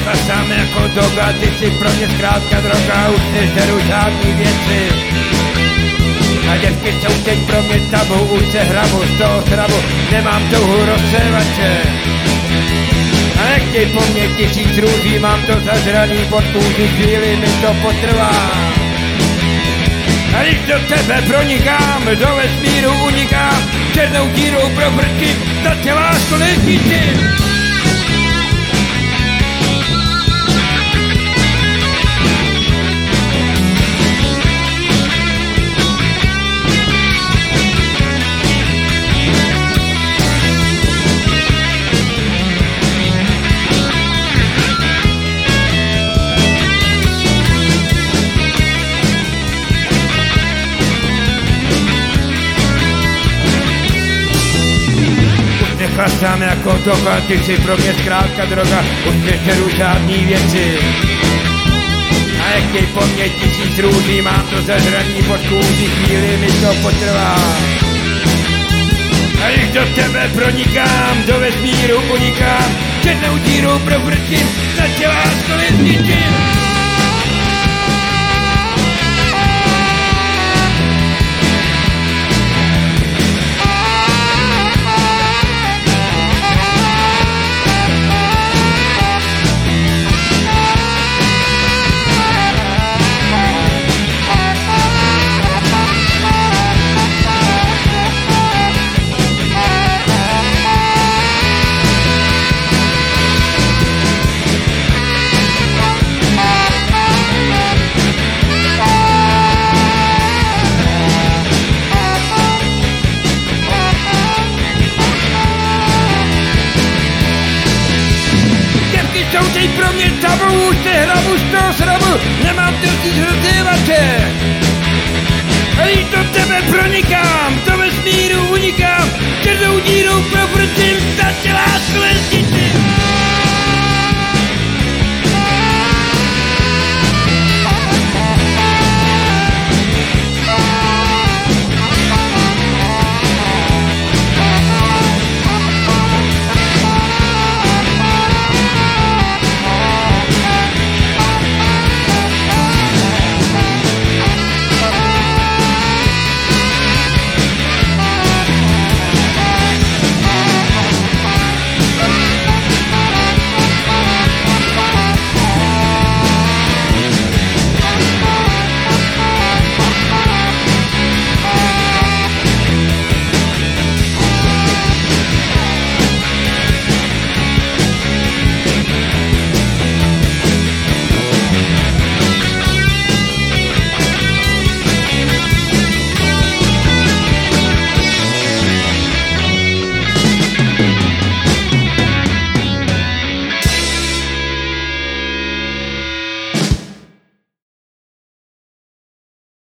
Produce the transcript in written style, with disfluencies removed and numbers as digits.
Sám jako doga, ty jsi pro mě zkrátka droga, už nežeru žádný věci. A děvky jsou teď pro mě tabu, už se hrabu z toho srabu, nemám touhu rozsévače. A nechtěj po mně 1000 růží, mám to zažraný pod kůži, chvíli mi to potrvá. A když do tebe pronikám, do vesmíru unikám, černou dírou provrčím, za tě lásku nezničím. Sám jako doga, ty jsi pro mě zkrátka droga, už nežeru žádný věci. A nechtěj po mně 1000 růží, mám to zažraný pod kůží, chvíli mi to potrvá. A když do tebe pronikám, do vesmíru unikám, černou dírou provrčím, za tě lásku nezničím. Jsou teď pro mě tabu, už se hrabu z toho srabu, nemám totiž rozděvače. A když do tebe pronikám, do vesmíru unikám, černou dírou provrčím, za tě lásku nezničím.